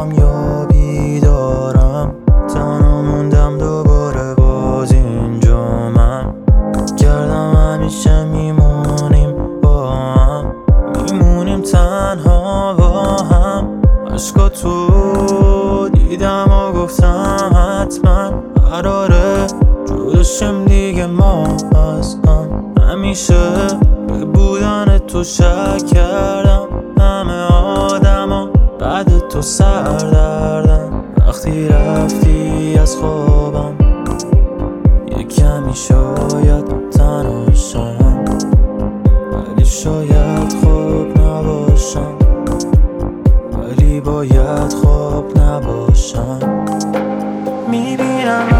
خوابم یا بیدارم، تنها موندم دوباره باز اینجا. من کردم همیشه میمونیم با هم، میمونیم تنها با هم. عشقاتو دیدم و گفتم حتما قراره جداشیم دیگه ما از هم. همیشه به بودن تو شک کردم، همه آدما بعد تو سردردن. وقتی رفتی از خوابم یه کمی شاید تنها شم، ولی شاید خواب نباشم، ولی باید خواب نباشم. میبینم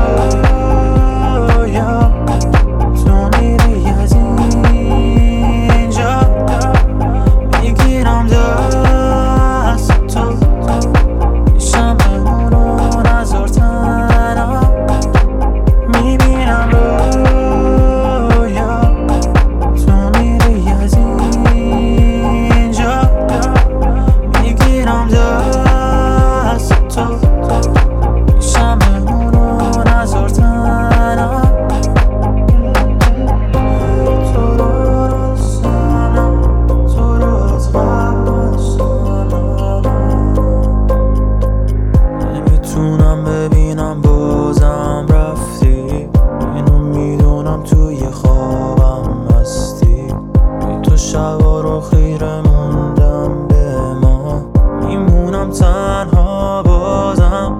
رویا تو میری از اینجا، میگیرم دست تو، میشم بمونو نذار تنها. میبینم رویا تو میری از اینجا، میگیرم دست تو، میشم بمونو نذار تنها. تو رو سنم، تو رو از خواب سنم، نمیتونم ببینم بازم رفتی. اینو میدونم توی خوابم هستی، بی تو شبا رو خیره موندم به ما. میمونم تنها بازم،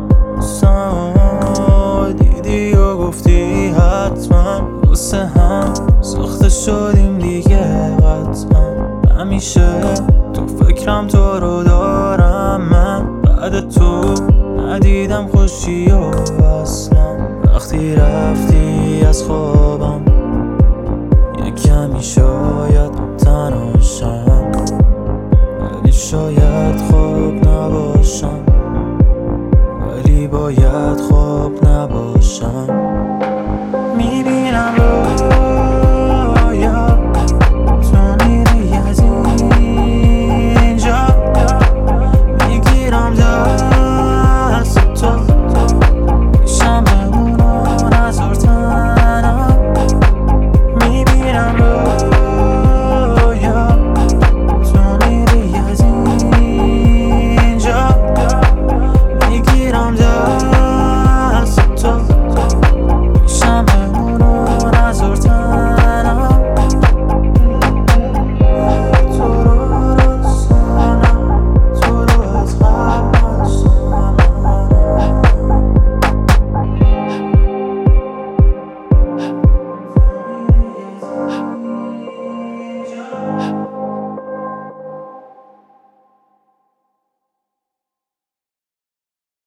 دیدی و گفتی حتما واسه هم ساخته شدیم دیگه قطعا. همیشه تو فکرم تو رو دارم من، بعد تو ندیدم خوشی و اصلا. وقتی رفتی از خوابم یه کمی شاید تنها شم، ولی شاید خواب نباشم، ولی باید خواب نباشم.